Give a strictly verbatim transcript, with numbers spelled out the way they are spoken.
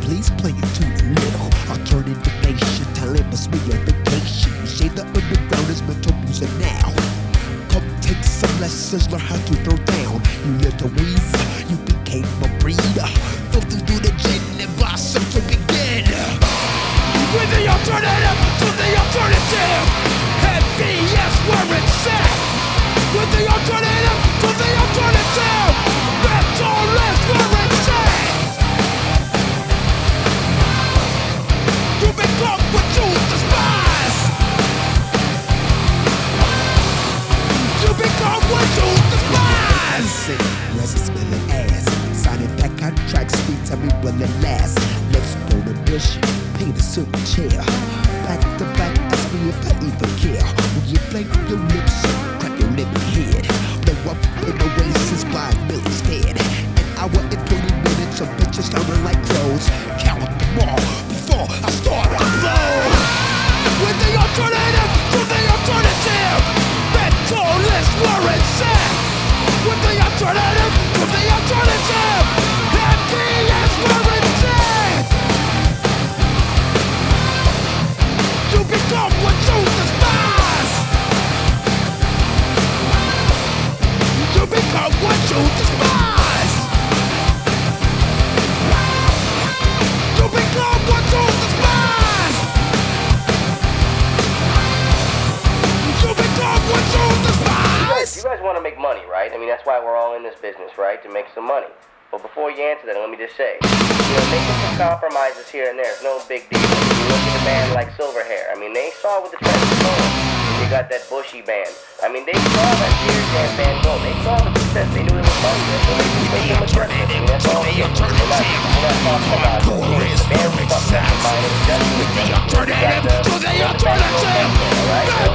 please play it too little. Alternative nation, telling us we on vacation. You say the underground is mental music now. Come take some lessons, learn how to throw down. You little weasel, you became a breeder. Filter through the gin and blossom to begin. With the alternative to the alternative, heavy yes where it's at. With the alternative to the alternative, mental is where it's at. You become what you despise. You become what you despise. Yes, it's smelling ass. Signing that contract, speak, tell me will it last. Let's go to bush, paint a silver chair. Back to back, ask me if I even care. When you blink your lips, crack your lemon head. Blow up in Oasis by Millie's head. An hour and twenty minutes of bitches sounding like crows. Count them all before I start to blow. With the alternative to the alternative, mental is where it's at. With the alternative to the alternative, heavy is where it's at. You become what you despise. You become what you despise. You become what you despise. You become what you despise. You guys want to make money, right? I mean, that's why we're all in this business, right? To make some money. But before you answer that, let me just say, you know, making some compromises here and there is no big deal. You look at a band like Silverhair. I mean, they saw what the trend was going. You got that Bushy band. I mean, they saw that Tears Jam band go. They saw the success. They knew it was money there, so they just made them aggressive. I mean, that's all it is. We're not, we're not talking about it. The band was fucked up in mind. It was definitely the alternative to the alternative. All right?